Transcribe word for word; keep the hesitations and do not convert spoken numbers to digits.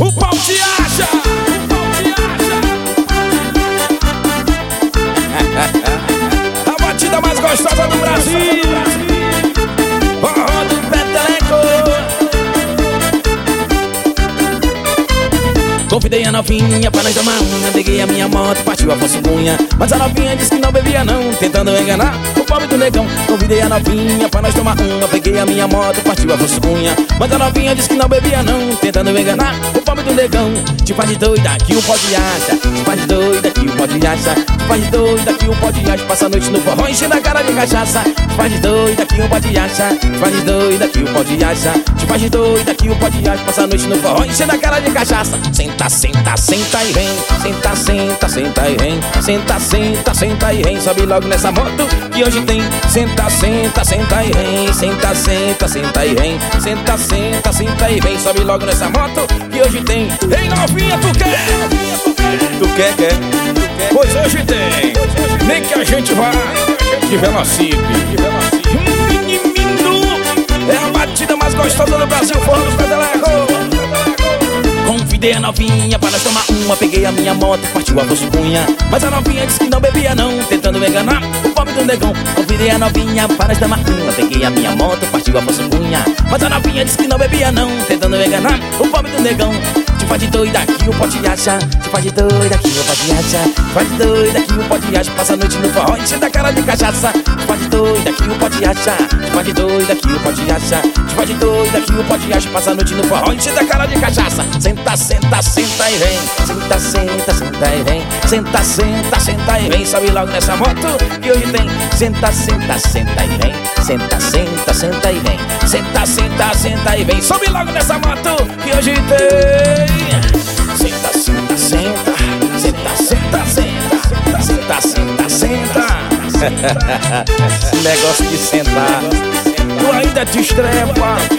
O pau te acha, o pau te acha. A batida mais gostosa do Brasil. Forró do Peteleco. Convidei a novinha pra nós tomar uma. Peguei a minha moto e partiu a Cunha. Mas a novinha disse que não bebia não, tentando enganar o pobre do negão. Convidei a novinha pra nós tomar uma. Peguei a minha moto e partiu a Cunha. Mas a novinha disse que não bebia não, tentando enganar o pobre do negão. Te faz de doida que o pode acha. Te faz de doida que o pode acha. Te faz de doida que o pode acha. Passa a noite no forró enchendo a cara de cachaça. Te faz de doida que o pode acha. Te faz de doida que o pode acha. Te faz de doida que o pode acha. Passa a noite no forró enchendo a cara de cachaça. Senta, senta, senta e vem. Senta, senta, senta e vem. Senta, senta, senta e vem. Sobe logo nessa moto que hoje tem. Senta, senta, senta e vem. Senta, senta, senta e vem. Senta, senta, senta e vem. Sobe logo nessa moto que hoje tem. Ei, novinha, tu quer? Tu quer, quer? Pois hoje tem. Nem que a gente vá de Velocipe. Menino, é a batida mais gostosa do Brasil. Forró do Peteleco. Convidei a novinha pra nós tomar uma. Peguei a minha moto, partiu a Cunha. Mas a novinha disse que não bebia não, tentando enganar o pobre do negão. Convidei a novinha pra nós tomar uma. Peguei a minha moto, partiu a Cunha. Mas a novinha disse que não bebia não, tentando enganar o pobre do negão. Te faz de doida que o pode achar. Te faz de doida que o pode achar. Te faz de doida que o pode achar. Passa a noite no forró enchendo a cara de cachaça. Te faz de doida que o pode achar. Te faz de doida que o pode achar. Te faz de doida que o pode achar. Passa a noite no forró enchendo a cara de cachaça. Senta, senta, senta e vem. Senta, senta, senta e vem. Senta, senta, senta e vem. Sobe logo nessa moto que hoje tem. Senta, senta, senta e vem. Senta, senta, senta e vem. Senta, senta, senta e vem. Sobe logo nessa moto que hoje tem. Senta, senta, senta. Senta, senta, senta. Senta, senta, senta. Esse negócio de sentar, tu ainda te estrepa.